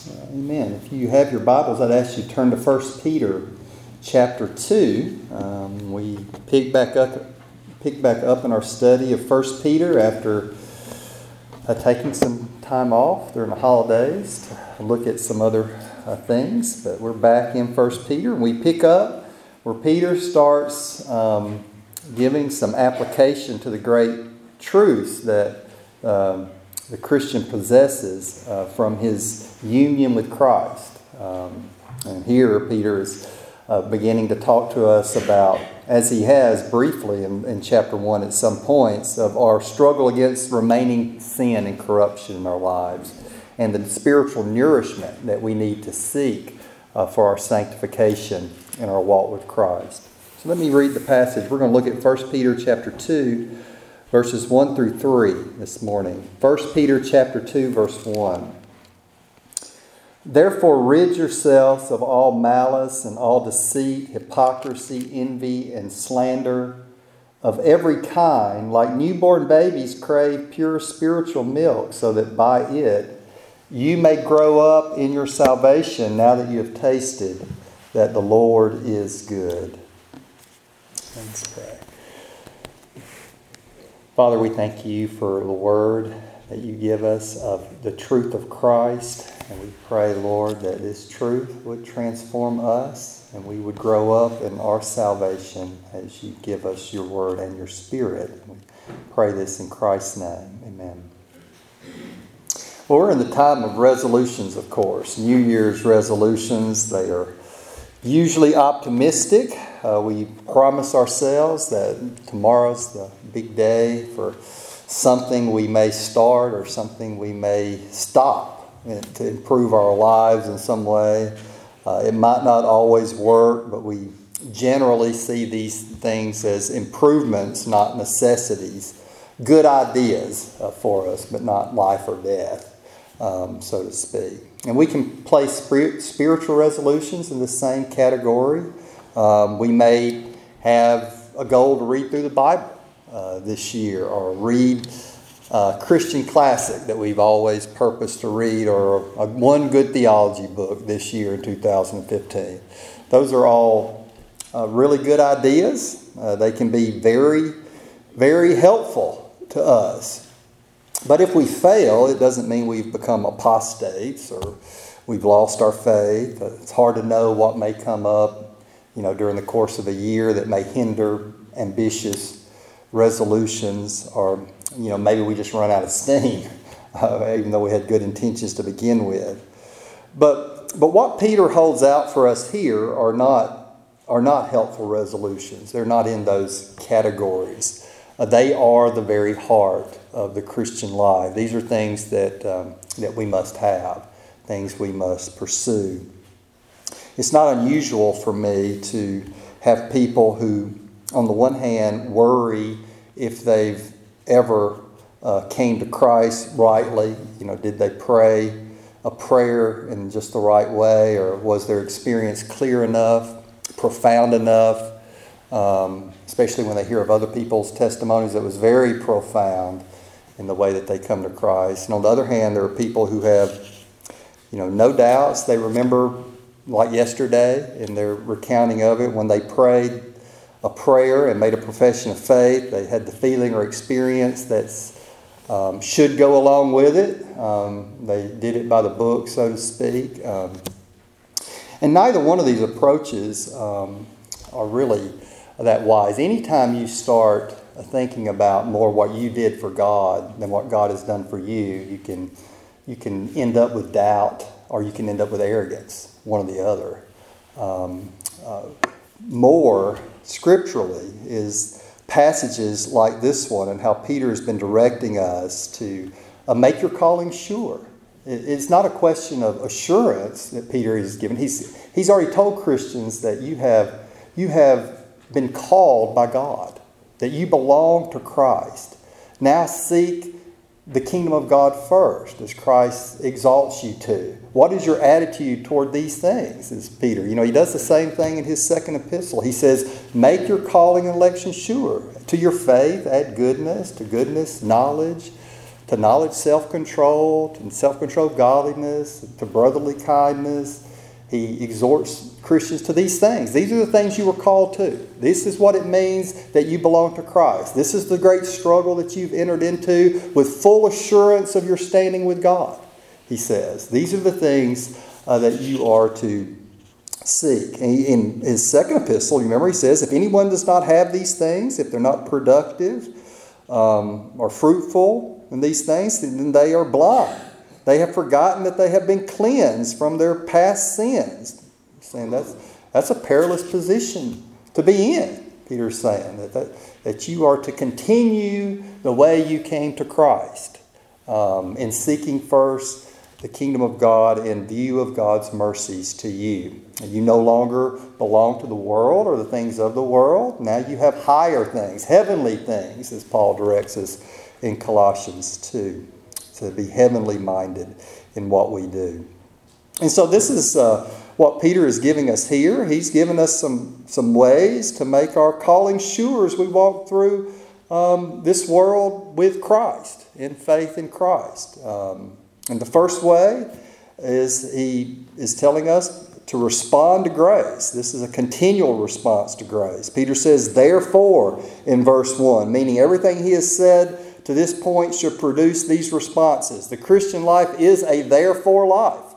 Amen. If you have your Bibles, I'd ask you to turn to 1 Peter chapter 2. We pick back up in our study of 1 Peter after taking some time off during the holidays to look at some other things. But we're back in 1 Peter, and we pick up where Peter starts giving some application to the great truths that the Christian possesses from his union with Christ. And here Peter is beginning to talk to us about, as he has briefly in chapter 1 at some points, of our struggle against remaining sin and corruption in our lives and the spiritual nourishment that we need to seek for our sanctification in our walk with Christ. So let me read the passage. We're going to look at 1 Peter chapter 2, verses 1 through 3 this morning. 1 Peter chapter 2, verse 1. Therefore rid yourselves of all malice and all deceit, hypocrisy, envy, and slander of every kind. Like newborn babies crave pure spiritual milk, so that by it you may grow up in your salvation, now that you have tasted that the Lord is good. Let's pray. Father, we thank you for the word that you give us of the truth of Christ. And we pray, Lord, that this truth would transform us and we would grow up in our salvation as you give us your word and your spirit. We pray this in Christ's name. Amen. Well, we're in the time of resolutions, of course. New Year's resolutions, they are usually optimistic. We promise ourselves that tomorrow's the big day for something we may start or something we may stop to improve our lives in some way. It might not always work, but we generally see these things as improvements, not necessities. Good ideas for us, but not life or death, so to speak. And we can place spiritual resolutions in the same category. We may have a goal to read through the Bible this year, or read a Christian classic that we've always purposed to read, or one good theology book this year in 2015. Those are all really good ideas. They can be very, very helpful to us. But if we fail, it doesn't mean we've become apostates or we've lost our faith. It's hard to know what may come up, during the course of a year that may hinder ambitious resolutions, or maybe we just run out of steam, even though we had good intentions to begin with. But what Peter holds out for us here are not helpful resolutions. They're not in those categories. They are the very heart of the Christian life. These are things that we must have, things we must pursue. It's not unusual for me to have people who, on the one hand, worry if they've ever came to Christ rightly. Did they pray a prayer in just the right way, or was their experience clear enough, profound enough? Especially when they hear of other people's testimonies, it was very profound in the way that they come to Christ. And on the other hand, there are people who have, no doubts. They remember, like yesterday, in their recounting of it, when they prayed a prayer and made a profession of faith, they had the feeling or experience that should go along with it. They did it by the book, so to speak. And neither one of these approaches are really that wise. Anytime you start thinking about more what you did for God than what God has done for you, you can end up with doubt, or you can end up with arrogance, one or the other. More scripturally is passages like this one, and how Peter has been directing us to make your calling sure. It's not a question of assurance that Peter is given. He's already told Christians that you have been called by God, that you belong to Christ. Now seek the kingdom of God first, as Christ exalts you to. What is your attitude toward these things? Is Peter. He does the same thing in his second epistle. He says, make your calling and election sure. To your faith, add goodness. To goodness, knowledge. to knowledge, self-control, and self-control, godliness, to brotherly kindness. He exhorts Christians to these things. These are the things you were called to. This is what it means that you belong to Christ. This is the great struggle that you've entered into with full assurance of your standing with God, he says. These are the things that you are to seek. And in his second epistle, remember, he says, if anyone does not have these things, if they're not productive or fruitful in these things, then they are blind. They have forgotten that they have been cleansed from their past sins. Saying that's a perilous position to be in, Peter's saying, that you are to continue the way you came to Christ in seeking first the kingdom of God in view of God's mercies to you. And you no longer belong to the world or the things of the world. Now you have higher things, heavenly things, as Paul directs us in Colossians 2. To be heavenly minded in what we do. And so this is what Peter is giving us here. He's given us some ways to make our calling sure as we walk through this world with Christ, in faith in Christ. And the first way is he is telling us to respond to grace. This is a continual response to grace. Peter says, therefore, in verse 1, meaning everything he has said to this point should produce these responses. The Christian life is a therefore life.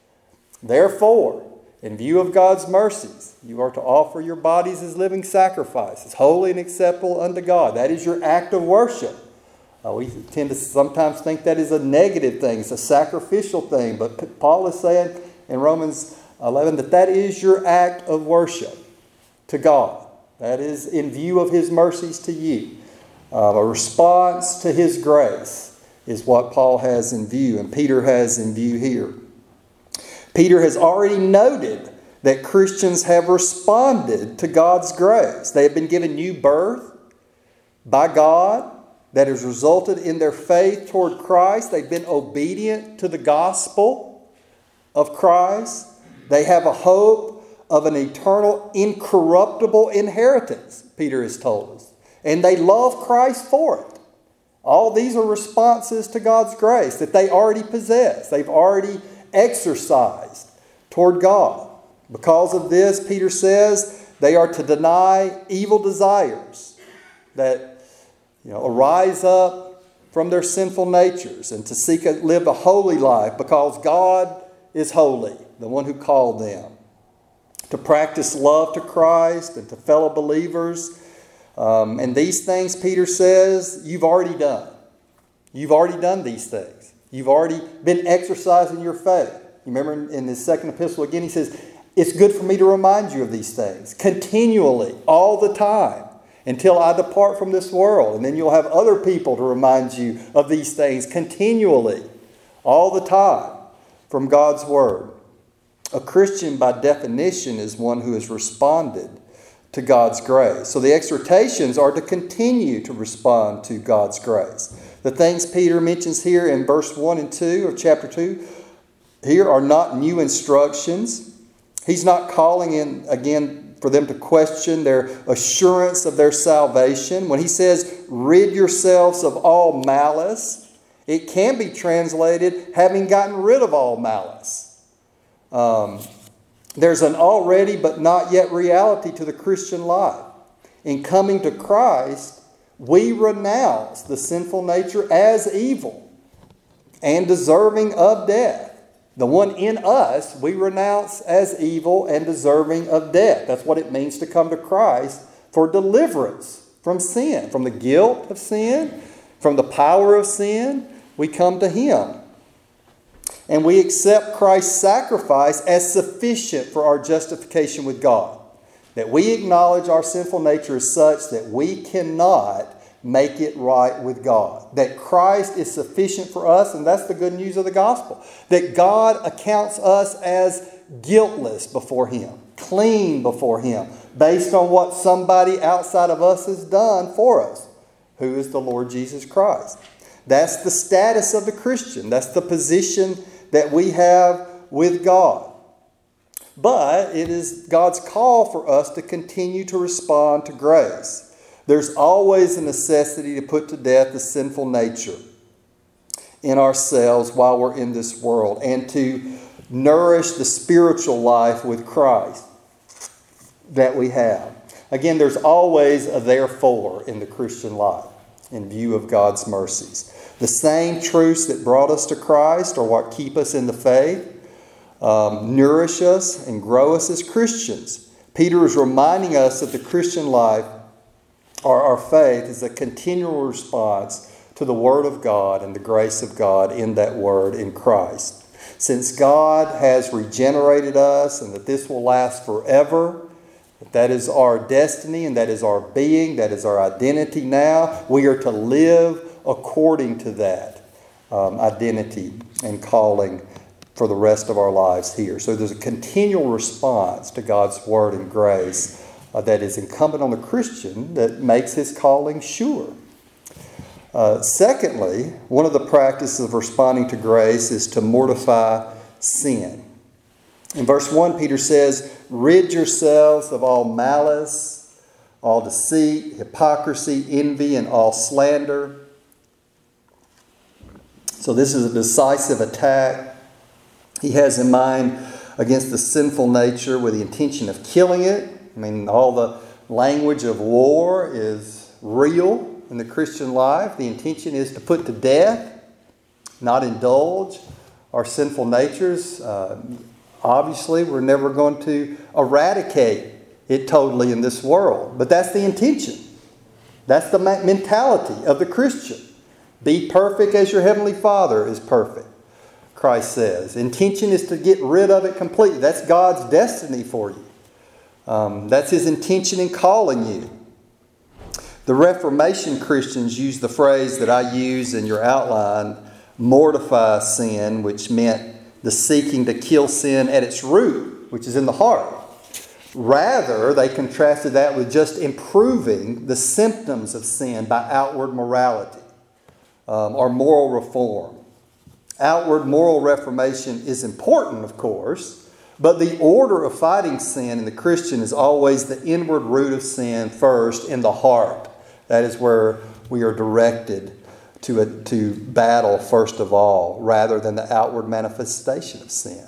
Therefore, in view of God's mercies, you are to offer your bodies as living sacrifices, holy and acceptable unto God. That is your act of worship. We tend to sometimes think that is a negative thing. It's a sacrificial thing. But Paul is saying in Romans 11 that is your act of worship to God. That is in view of His mercies to you. A response to His grace is what Paul has in view, and Peter has in view here. Peter has already noted that Christians have responded to God's grace. They have been given new birth by God that has resulted in their faith toward Christ. They've been obedient to the gospel of Christ. They have a hope of an eternal, incorruptible inheritance, Peter has told us. And they love Christ for it. All these are responses to God's grace that they already possess. They've already exercised toward God. Because of this, Peter says, they are to deny evil desires that arise up from their sinful natures and to live a holy life because God is holy, the one who called them. To practice love to Christ and to fellow believers. And these things, Peter says, you've already done. You've already done these things. You've already been exercising your faith. You remember in his second epistle again, he says, it's good for me to remind you of these things continually, all the time, until I depart from this world. And then you'll have other people to remind you of these things continually, all the time, from God's Word. A Christian, by definition, is one who has responded to God's grace. So the exhortations are to continue to respond to God's grace. The things Peter mentions here in verse 1 and 2 of chapter 2 here are not new instructions. He's not calling in again for them to question their assurance of their salvation. When he says, rid yourselves of all malice, it can be translated, having gotten rid of all malice. There's an already but not yet reality to the Christian life. In coming to Christ, we renounce the sinful nature as evil and deserving of death. The one in us, we renounce as evil and deserving of death. That's what it means to come to Christ for deliverance from sin, from the guilt of sin, from the power of sin. We come to Him. And we accept Christ's sacrifice as sufficient for our justification with God. That we acknowledge our sinful nature is such that we cannot make it right with God. That Christ is sufficient for us, and that's the good news of the gospel. That God accounts us as guiltless before Him, clean before Him, based on what somebody outside of us has done for us, who is the Lord Jesus Christ. That's the status of the Christian. That's the position that we have with God. But it is God's call for us to continue to respond to grace. There's always a necessity to put to death the sinful nature. in ourselves while we're in this world, and to nourish the spiritual life with Christ that we have. Again, there's always a therefore in the Christian life in view of God's mercies. The same truths that brought us to Christ are what keep us in the faith, nourish us, and grow us as Christians. Peter is reminding us that the Christian life, or our faith, is a continual response to the Word of God and the grace of God in that Word in Christ. Since God has regenerated us and that this will last forever, that is our destiny and that is our being, that is our identity now, we are to live according to that identity and calling for the rest of our lives here. So there's a continual response to God's Word and grace that is incumbent on the Christian that makes his calling sure. Secondly, one of the practices of responding to grace is to mortify sin. In verse 1, Peter says, "Rid yourselves of all malice, all deceit, hypocrisy, envy, and all slander." So this is a decisive attack he has in mind against the sinful nature with the intention of killing it. I mean, all the language of war is real in the Christian life. The intention is to put to death, not indulge our sinful natures. Obviously, we're never going to eradicate it totally in this world. But that's the intention. That's the mentality of the Christian. Be perfect as your Heavenly Father is perfect, Christ says. Intention is to get rid of it completely. That's God's destiny for you. That's His intention in calling you. The Reformation Christians used the phrase that I use in your outline, mortify sin, which meant the seeking to kill sin at its root, which is in the heart. Rather, they contrasted that with just improving the symptoms of sin by outward morality or moral reform. Outward moral reformation is important, of course, but the order of fighting sin in the Christian is always the inward root of sin first in the heart. That is where we are directed to battle first of all, rather than the outward manifestation of sin.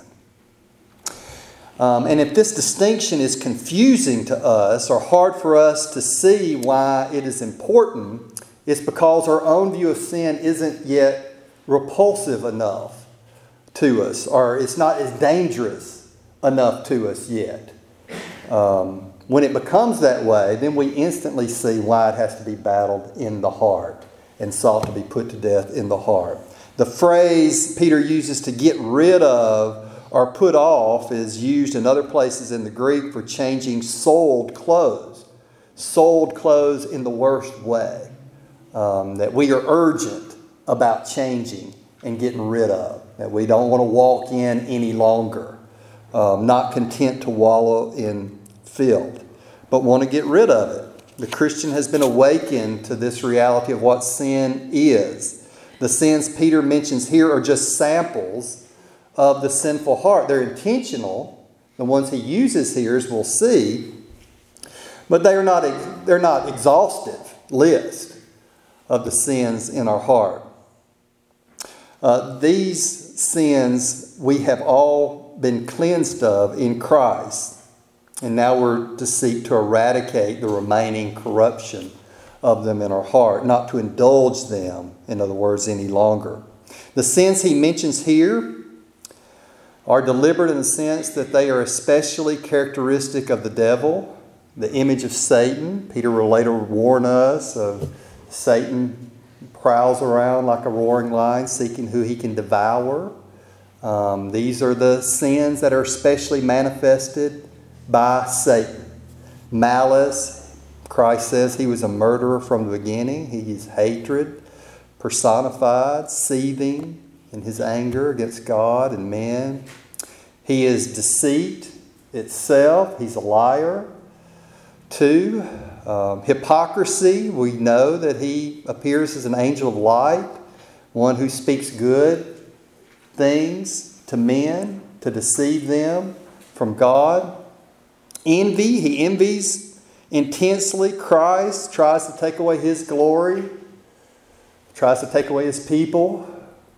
And if this distinction is confusing to us or hard for us to see why it is important, it's because our own view of sin isn't yet repulsive enough to us, or it's not as dangerous enough to us yet. When it becomes that way, then we instantly see why it has to be battled in the heart and sought to be put to death in the heart. The phrase Peter uses to get rid of or put off is used in other places in the Greek for changing soiled clothes. Soiled clothes in the worst way. That we are urgent about changing and getting rid of. That we don't want to walk in any longer. Not content to wallow in filth, but want to get rid of it. The Christian has been awakened to this reality of what sin is. The sins Peter mentions here are just samples of the sinful heart. They're intentional. The ones he uses here, as we'll see, but they're not exhaustive list of the sins in our heart. These sins we have all been cleansed of in Christ. And now we're to seek to eradicate the remaining corruption of them in our heart, not to indulge them, in other words, any longer. The sins he mentions here are deliberate in the sense that they are especially characteristic of the devil, the image of Satan. Peter will later warn us of Satan prowls around like a roaring lion, seeking who he can devour. These are the sins that are especially manifested by Satan. Malice, Christ says he was a murderer from the beginning. He is hatred personified, seething in his anger against God and men. He is deceit itself. He's a liar. 2, hypocrisy. We know that he appears as an angel of light, one who speaks good things to men to deceive them from God. Envy, he envies intensely Christ, tries to take away his glory, tries to take away his people,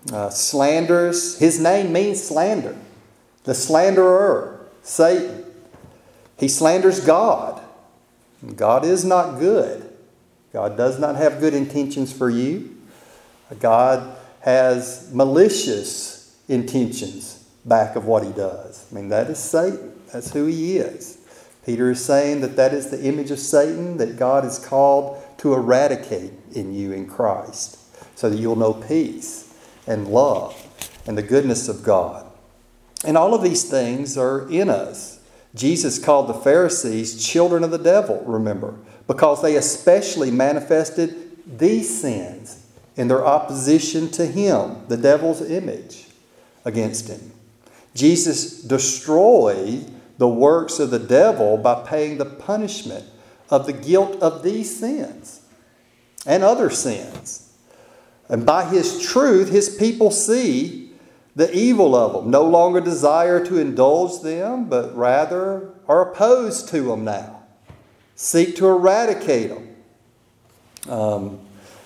slanders. His name means slander. The slanderer, Satan. He slanders God. God is not good. God does not have good intentions for you. God has malicious intentions back of what he does. I mean, that is Satan. That's who he is. Peter is saying that is the image of Satan that God is called to eradicate in you in Christ, so that you'll know peace and love and the goodness of God. And all of these things are in us. Jesus called the Pharisees children of the devil, remember, because they especially manifested these sins in their opposition to him, the devil's image against him. Jesus destroyed the works of the devil by paying the punishment of the guilt of these sins and other sins. And by his truth, his people see the evil of them, no longer desire to indulge them, but rather are opposed to them now, seek to eradicate them.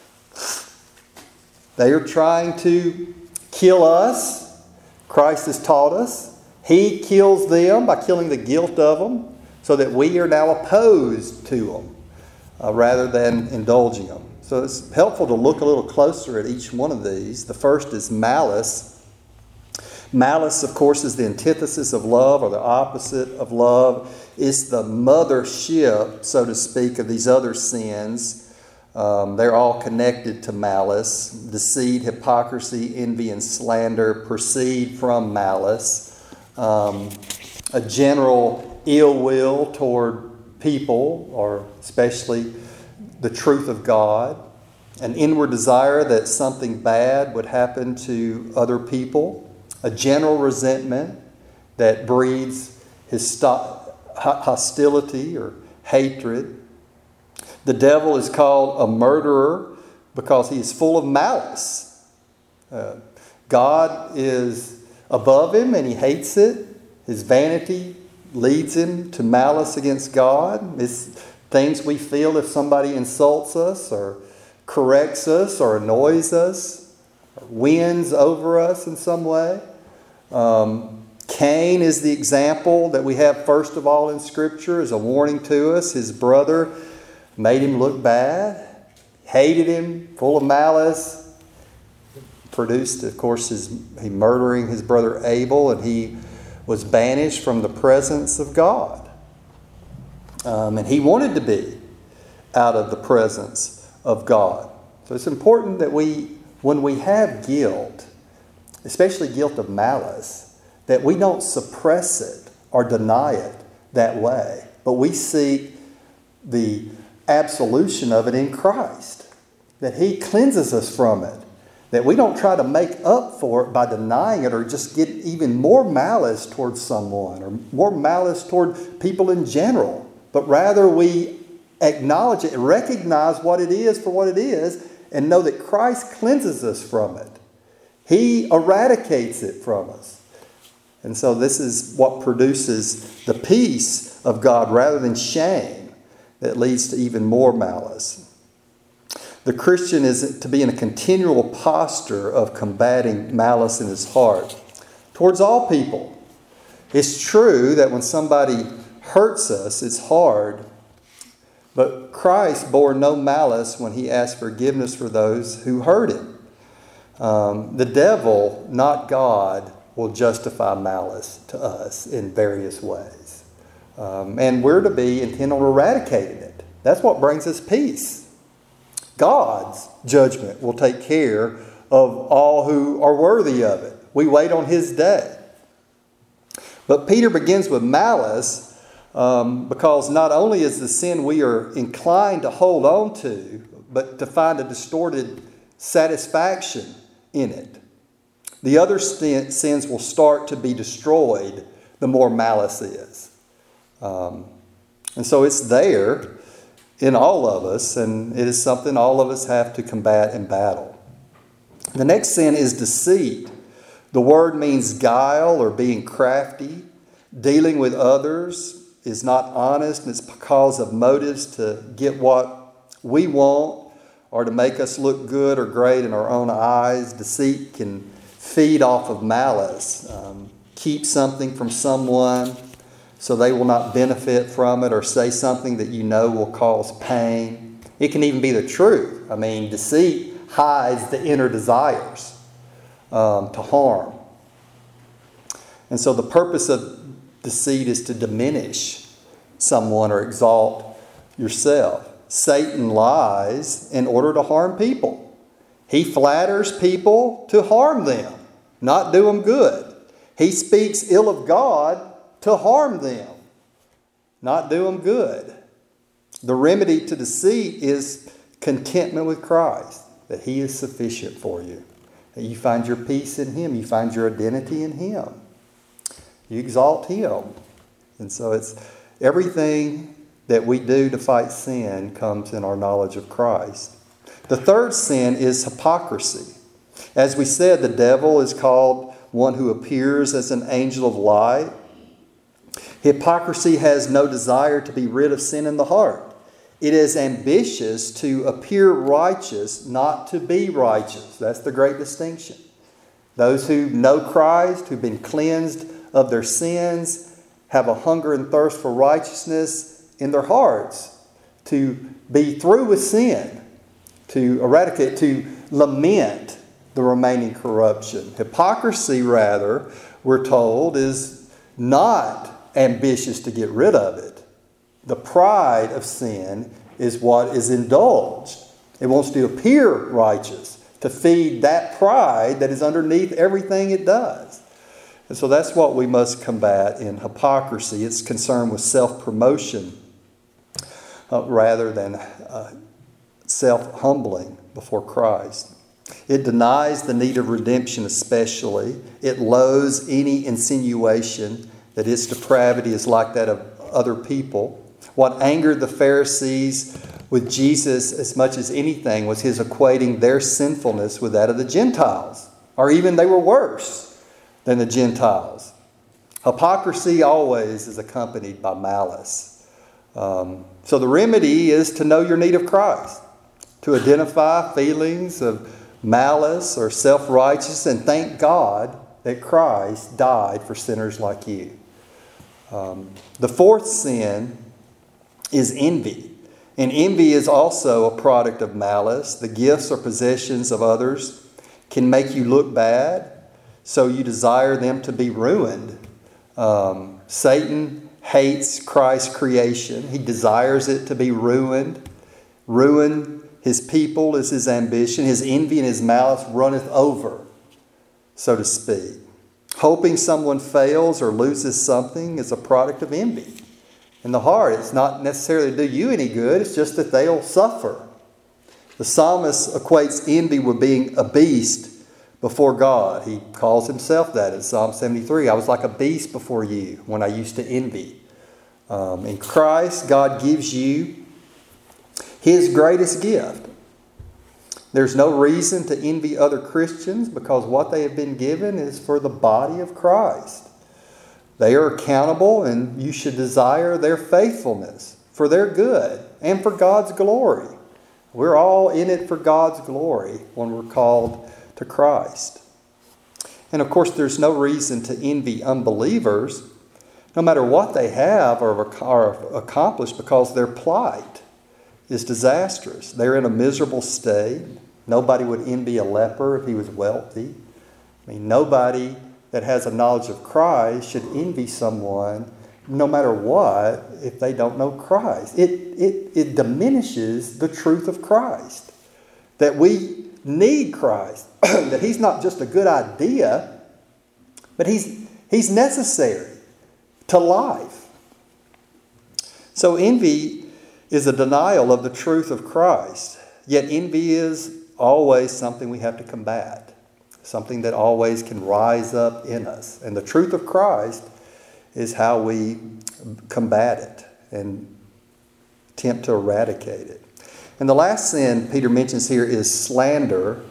They are trying to kill us. Christ has taught us. He kills them by killing the guilt of them, so that we are now opposed to them rather than indulging them. So it's helpful to look a little closer at each one of these. The first is malice. Malice, of course, is the antithesis of love, or the opposite of love. It's the mothership, so to speak, of these other sins. They're all connected to malice. Deceit, hypocrisy, envy, and slander proceed from malice. A general ill will toward people, or especially the truth of God. An inward desire that something bad would happen to other people. A general resentment that breeds hostility or hatred. The devil is called a murderer because he is full of malice. God is above him and he hates it. His vanity leads him to malice against God. It's things we feel if somebody insults us or corrects us or annoys us, or wins over us in some way. Cain is the example that we have first of all in Scripture as a warning to us. His brother made him look bad, hated him, full of malice, produced, of course, he murdering his brother Abel, and he was banished from the presence of God. And he wanted to be out of the presence of God. So it's important that when we have guilt, especially guilt of malice, that we don't suppress it or deny it that way, but we seek the absolution of it in Christ, that he cleanses us from it, that we don't try to make up for it by denying it or just get even more malice towards someone or more malice toward people in general, but rather we acknowledge it and recognize what it is for what it is and know that Christ cleanses us from it. He eradicates it from us. And so this is what produces the peace of God rather than shame that leads to even more malice. The Christian is to be in a continual posture of combating malice in his heart towards all people. It's true that when somebody hurts us, it's hard. But Christ bore no malice when he asked forgiveness for those who hurt him. The devil, not God, will justify malice to us in various ways. And we're to be intent on eradicating it. That's what brings us peace. God's judgment will take care of all who are worthy of it. We wait on his day. But Peter begins with malice because not only is the sin we are inclined to hold on to, but to find a distorted satisfaction in it. The other sins will start to be destroyed the more malice is. And so it's there in all of us, and it is something all of us have to combat and battle. The next sin is deceit. The word means guile or being crafty. Dealing with others is not honest, and it's because of motives to get what we want or to make us look good or great in our own eyes. Deceit can feed off of malice. Keep something from someone so they will not benefit from it, or say something that you know will cause pain. It can even be the truth. I mean, deceit hides the inner desires to harm. And so the purpose of deceit is to diminish someone or exalt yourself. Satan lies in order to harm people. He flatters people to harm them, not do them good. He speaks ill of God to harm them, not do them good. The remedy to deceit is contentment with Christ, that He is sufficient for you, that you find your peace in Him, you find your identity in Him. You exalt Him. And so it's everything that we do to fight sin comes in our knowledge of Christ. The third sin is hypocrisy. As we said, the devil is called one who appears as an angel of light. Hypocrisy has no desire to be rid of sin in the heart. It is ambitious to appear righteous, not to be righteous. That's the great distinction. Those who know Christ, who've been cleansed of their sins, have a hunger and thirst for righteousness in their hearts, to be through with sin, to eradicate, to lament the remaining corruption. Hypocrisy, rather, we're told, is not ambitious to get rid of it. The pride of sin is what is indulged. It wants to appear righteous, to feed that pride that is underneath everything it does. And so that's what we must combat in hypocrisy. It's concerned with self-promotion rather than self-humbling before Christ. It denies the need of redemption especially. It loathes any insinuation that its depravity is like that of other people. What angered the Pharisees with Jesus as much as anything was his equating their sinfulness with that of the Gentiles, or even they were worse than the Gentiles. Hypocrisy always is accompanied by malice. So the remedy is to know your need of Christ, to identify feelings of malice or self-righteousness, and thank God that Christ died for sinners like you. The fourth sin is envy. And envy is also a product of malice. The gifts or possessions of others can make you look bad, so you desire them to be ruined. Satan hates Christ's creation. He desires it to be ruined. Ruin his people is his ambition. His envy and his malice runneth over, so to speak. Hoping someone fails or loses something is a product of envy. In the heart, it's not necessarily to do you any good. It's just that they'll suffer. The psalmist equates envy with being a beast before God. He calls himself that in Psalm 73. I was like a beast before you when I used to envy. In Christ, God gives you His greatest gift. There's no reason to envy other Christians because what they have been given is for the body of Christ. They are accountable, and you should desire their faithfulness for their good and for God's glory. We're all in it for God's glory when we're called to Christ. And of course, there's no reason to envy unbelievers, no matter what they have or accomplished, because their plight is disastrous. They're in a miserable state. Nobody would envy a leper if he was wealthy. I mean, nobody that has a knowledge of Christ should envy someone, no matter what, if they don't know Christ. It diminishes the truth of Christ, that we need Christ, that He's not just a good idea, but He's necessary to life. So envy is a denial of the truth of Christ, yet envy is always something we have to combat. Something that always can rise up in us. And the truth of Christ is how we combat it and attempt to eradicate it. And the last sin Peter mentions here is slander.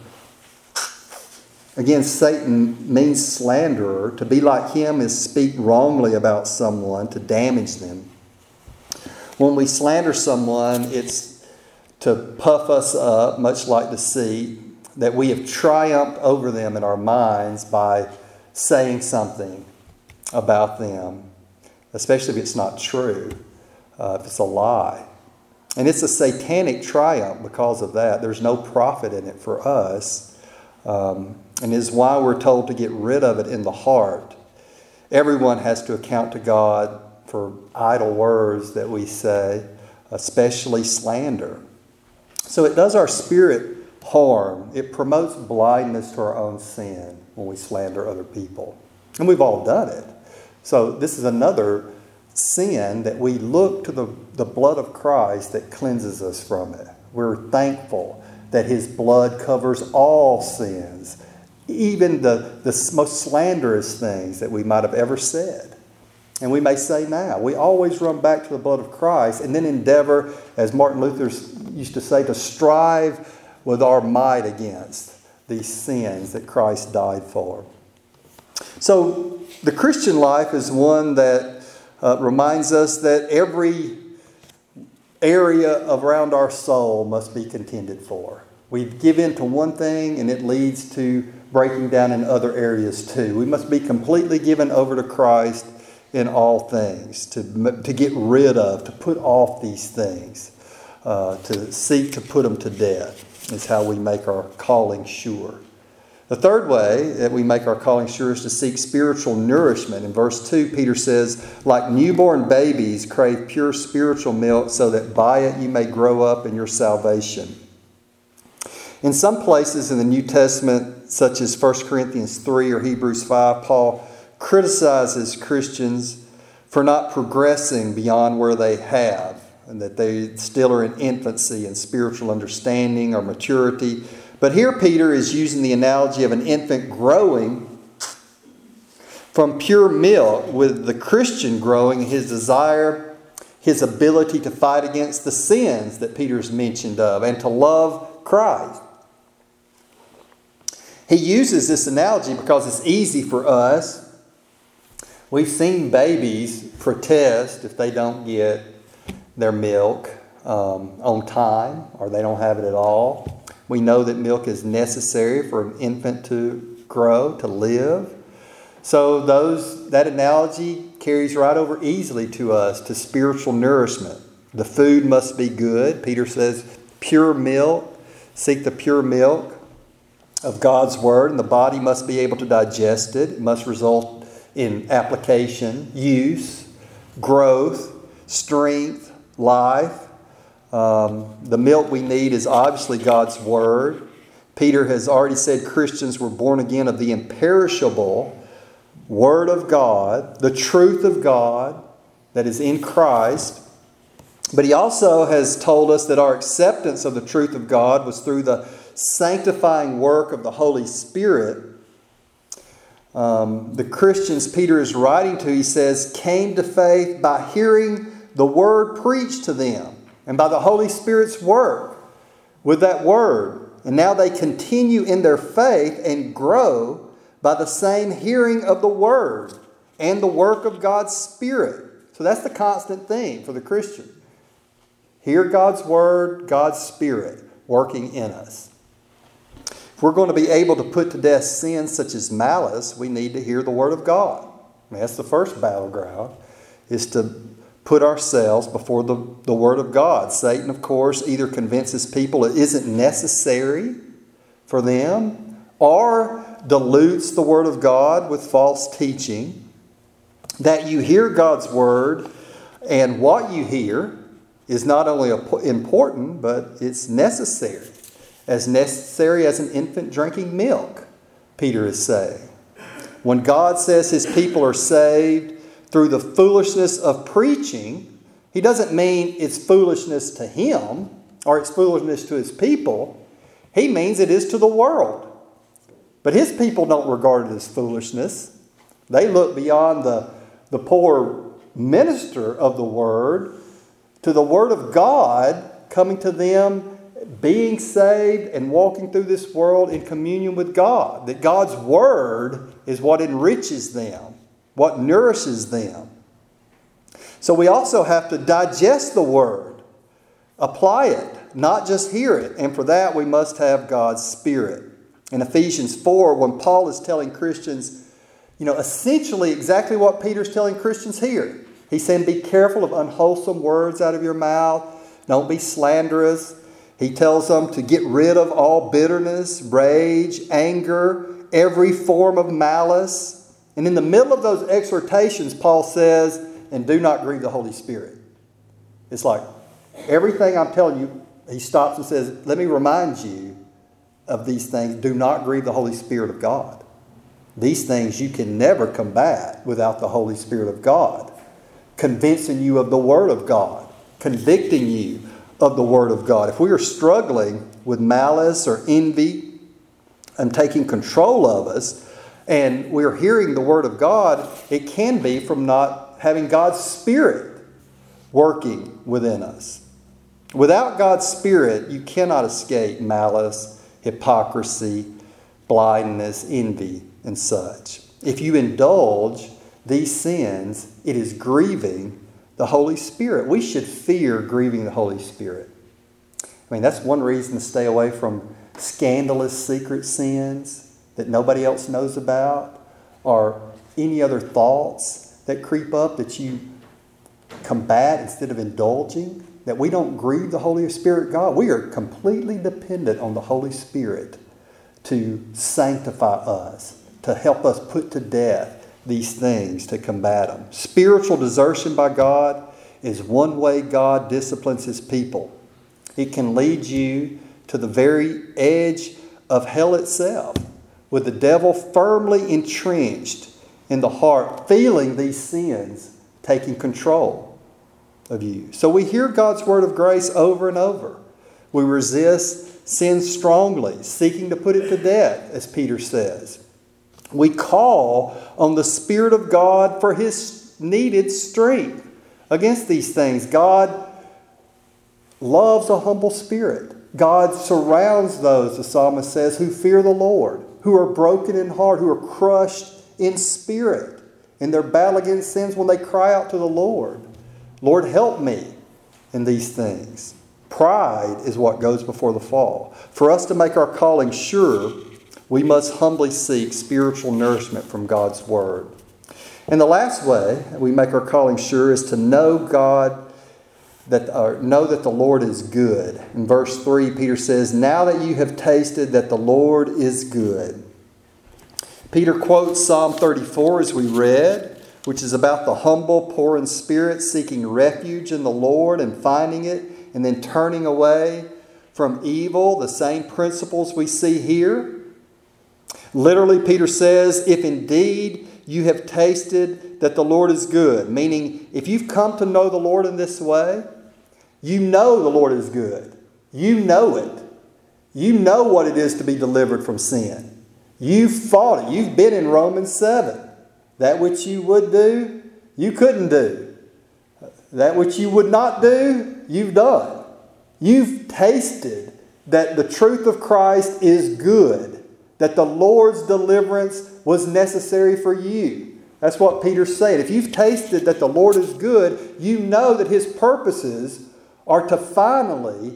Again, Satan means slanderer. To be like him is speak wrongly about someone, to damage them. When we slander someone, it's to puff us up, much like deceit, that we have triumphed over them in our minds by saying something about them, especially if it's not true, if it's a lie. And it's a satanic triumph because of that. There's no profit in it for us. And is why we're told to get rid of it in the heart. Everyone has to account to God for idle words that we say, especially slander. So it does our spirit harm. It promotes blindness to our own sin when we slander other people. And we've all done it. So this is another sin that we look to the blood of Christ that cleanses us from it. We're thankful that His blood covers all sins, even the most slanderous things that we might have ever said. And we may say now, we always run back to the blood of Christ and then endeavor, as Martin Luther used to say, to strive with our might against these sins that Christ died for. So the Christian life is one that reminds us that every area around our soul must be contended for. We give in to one thing and it leads to breaking down in other areas too. We must be completely given over to Christ in all things, to get rid of, to put off these things, to seek to put them to death is how we make our calling sure. The third way that we make our calling sure is to seek spiritual nourishment. In verse 2, Peter says, like newborn babies, crave pure spiritual milk so that by it you may grow up in your salvation. In some places in the New Testament, such as 1 Corinthians 3 or Hebrews 5, Paul criticizes Christians for not progressing beyond where they have, and that they still are in infancy in spiritual understanding or maturity. But here Peter is using the analogy of an infant growing from pure milk, with the Christian growing his desire, his ability to fight against the sins that Peter's mentioned of, and to love Christ. He uses this analogy because it's easy for us. We've seen babies protest if they don't get their milk on time, or they don't have it at all. We know that milk is necessary for an infant to grow, to live. So that analogy carries right over easily to us, to spiritual nourishment. The food must be good. Peter says, pure milk. Seek the pure milk of God's Word, and the body must be able to digest it. It must result in application, use, growth, strength, life. The milk we need is obviously God's Word. Peter has already said Christians were born again of the imperishable Word of God, the truth of God that is in Christ. But he also has told us that our acceptance of the truth of God was through the sanctifying work of the Holy Spirit. The Christians Peter is writing to, he says, came to faith by hearing the Word preached to them and by the Holy Spirit's work with that Word. And now they continue in their faith and grow by the same hearing of the Word and the work of God's Spirit. So that's the constant thing for the Christian. Hear God's Word, God's Spirit working in us. If we're going to be able to put to death sins such as malice, we need to hear the Word of God. I mean, that's the first battleground, is to put ourselves before the Word of God. Satan, of course, either convinces people it isn't necessary for them, or dilutes the Word of God with false teaching. That you hear God's Word, and what you hear is not only important, but it's necessary. As necessary as an infant drinking milk, Peter is saying. When God says His people are saved through the foolishness of preaching, He doesn't mean it's foolishness to Him or it's foolishness to His people. He means it is to the world. But His people don't regard it as foolishness. They look beyond the poor minister of the Word to the Word of God coming to them, being saved and walking through this world in communion with God. That God's Word is what enriches them, what nourishes them. So we also have to digest the Word, apply it, not just hear it. And for that, we must have God's Spirit. In Ephesians 4, when Paul is telling Christians, essentially exactly what Peter's telling Christians here. He's saying, be careful of unwholesome words out of your mouth. Don't be slanderous. He tells them to get rid of all bitterness, rage, anger, every form of malice. And in the middle of those exhortations, Paul says, and do not grieve the Holy Spirit. It's like everything I'm telling you, he stops and says, let me remind you of these things. Do not grieve the Holy Spirit of God. These things you can never combat without the Holy Spirit of God, convincing you of the Word of God, convicting you of the Word of God. If we are struggling with malice or envy and taking control of us, and we're hearing the Word of God, it can be from not having God's Spirit working within us. Without God's Spirit, you cannot escape malice, hypocrisy, blindness, envy, and such. If you indulge these sins, it is grieving the Holy Spirit. We should fear grieving the Holy Spirit. That's one reason to stay away from scandalous secret sins that nobody else knows about, or any other thoughts that creep up that you combat instead of indulging, that we don't grieve the Holy Spirit God. We are completely dependent on the Holy Spirit to sanctify us, to help us put to death these things, to combat them. Spiritual desertion by God is one way God disciplines His people. It can lead you to the very edge of hell itself, with the devil firmly entrenched in the heart, feeling these sins taking control of you. So we hear God's word of grace over and over. We resist sin strongly, seeking to put it to death, as Peter says. We call on the Spirit of God for His needed strength against these things. God loves a humble spirit. God surrounds those, the psalmist says, who fear the Lord, who are broken in heart, who are crushed in spirit in their battle against sins when they cry out to the Lord. Lord, help me in these things. Pride is what goes before the fall. For us to make our calling sure, we must humbly seek spiritual nourishment from God's Word. And the last way we make our calling sure is to know that the Lord is good. In verse 3, Peter says, now that you have tasted that the Lord is good. Peter quotes Psalm 34 as we read, which is about the humble, poor in spirit, seeking refuge in the Lord and finding it, and then turning away from evil. The same principles we see here. Literally, Peter says, if indeed you have tasted that the Lord is good, meaning if you've come to know the Lord in this way, you know the Lord is good. You know it. You know what it is to be delivered from sin. You've fought it. You've been in Romans 7. That which you would do, you couldn't do. That which you would not do, you've done. You've tasted that the truth of Christ is good, that the Lord's deliverance was necessary for you. That's what Peter's saying. If you've tasted that the Lord is good, you know that His purposes are to finally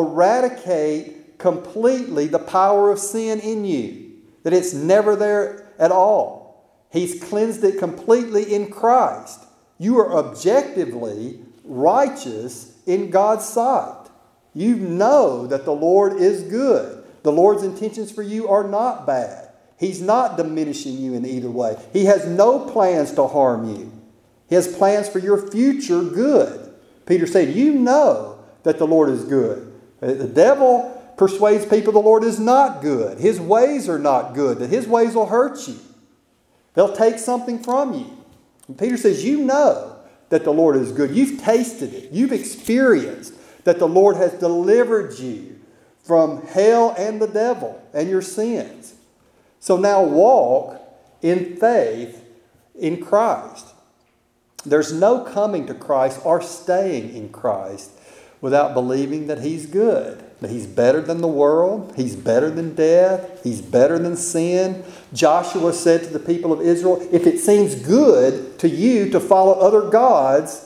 eradicate completely the power of sin in you, that it's never there at all. He's cleansed it completely in Christ. You are objectively righteous in God's sight. You know that the Lord is good. The Lord's intentions for you are not bad. He's not diminishing you in either way. He has no plans to harm you. He has plans for your future good. Peter said, you know that the Lord is good. The devil persuades people the Lord is not good. His ways are not good, that His ways will hurt you. They'll take something from you. And Peter says, you know that the Lord is good. You've tasted it. You've experienced that the Lord has delivered you from hell and the devil and your sins. So now walk in faith in Christ. There's no coming to Christ or staying in Christ without believing that He's good, that He's better than the world, He's better than death, He's better than sin. Joshua said to the people of Israel, if it seems good to you to follow other gods,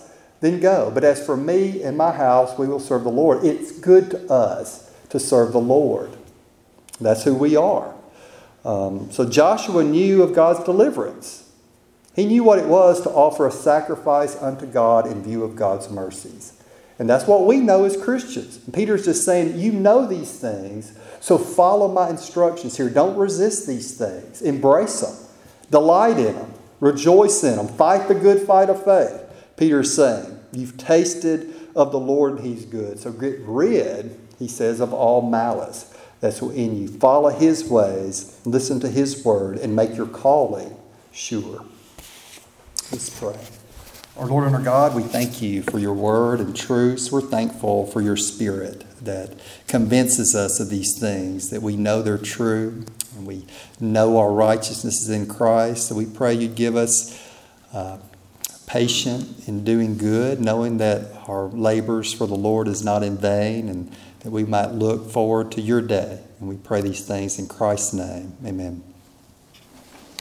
then go. But as for me and my house, we will serve the Lord. It's good to us to serve the Lord. That's who we are. So Joshua knew of God's deliverance. He knew what it was to offer a sacrifice unto God in view of God's mercies. And that's what we know as Christians. And Peter's just saying, you know these things, so follow my instructions here. Don't resist these things. Embrace them. Delight in them. Rejoice in them. Fight the good fight of faith. Peter's saying, you've tasted of the Lord and He's good. So get rid, he says, of all malice that's in you. Follow His ways, listen to His word, and make your calling sure. Let's pray. Our Lord and our God, we thank you for your word and truths. We're thankful for your Spirit that convinces us of these things, that we know they're true, and we know our righteousness is in Christ. So we pray you'd give us patience in doing good, knowing that our labors for the Lord is not in vain, and that we might look forward to your day. And we pray these things in Christ's name. Amen.